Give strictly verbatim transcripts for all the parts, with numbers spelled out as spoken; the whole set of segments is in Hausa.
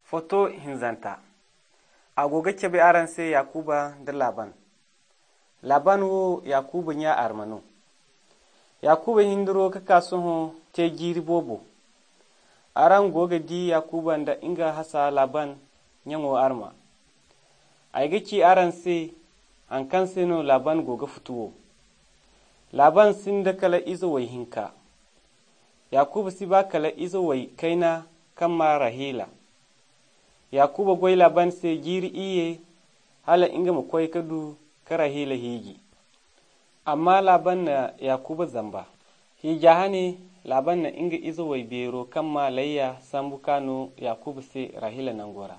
Foto hinzanta agoga kebe aran se Yakuba da Laban. Laban wo Yakuba nya armano. Yakuba hinduro ka kasuho te giri bobo. Aran goga di Yakuba da inga hasa Laban nyango arma. Aiga ki aran se an kan se no Laban goga fituwo. Laban sin da kala izo wai hinka. Yakuba si ba kala izo wai kaina kan ma Rahila. Yakuba goy Laban se giri iye hala inga mu koy kadu ka Rahila higi. Amma Laban na Yakuba zamba. Hija hane Laban na inga izo wai bero kan ma layya sambu kano Yakuba se Rahila nangora.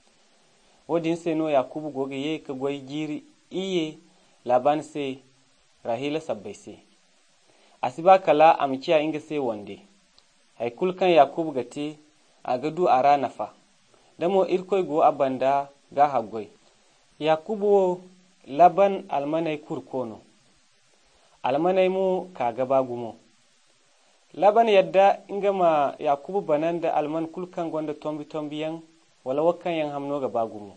Wodin se no Yakuba goga ye ka goy giri iye Laban se Rahila sabbai se. Asiba kala amkiya inga se wande. Haikul kan Yakubu gate a gadu a rana fa. Damo irkoi go abanda ga hagoi. Yakubu Laban almanai kurkono. Almanai mu kaga bagumo. Laban yadda inga ma Yakubu bananda alman kulkan gonda tombi tombi yang wala wakan yang hamno ga bagumo.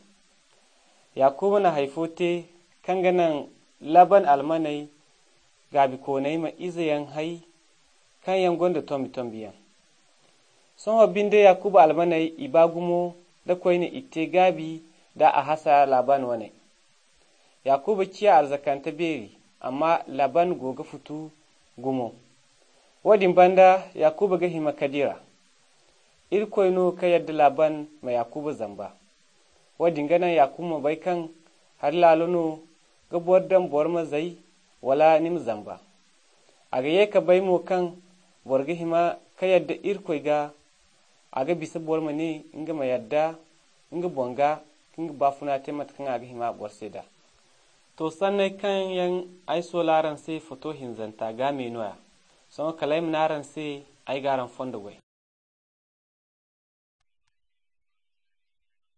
Yakubu na haifote kanganan Laban almanai gabi konai ma iza yang hai kan yang gonda tombi tombi yang. Son binde Yakubu almanai ibagumo da koyne itte gabi da a hasa Laban wane. Yakubu ciya arzakanta beri amma Laban goga futu gumo. Wadin banda Yakubu ga hima kadira. Ir koyno ka yadda Laban ma Yakubu zamba. Wadin ganan Yakubu bai kan har lalono ga bordan borma zai wala nim zamba. Aga ye ka bai mo kan borga hima ka yadda ir koy ga aga bisa borma ne inga ma yadda inga bonga inga bafuna temat kan aga hima borseda. To sannan kan yan ai so laran sai foto hinzanta ga me noya. Son kalai naran sai ai garan fonda gwai.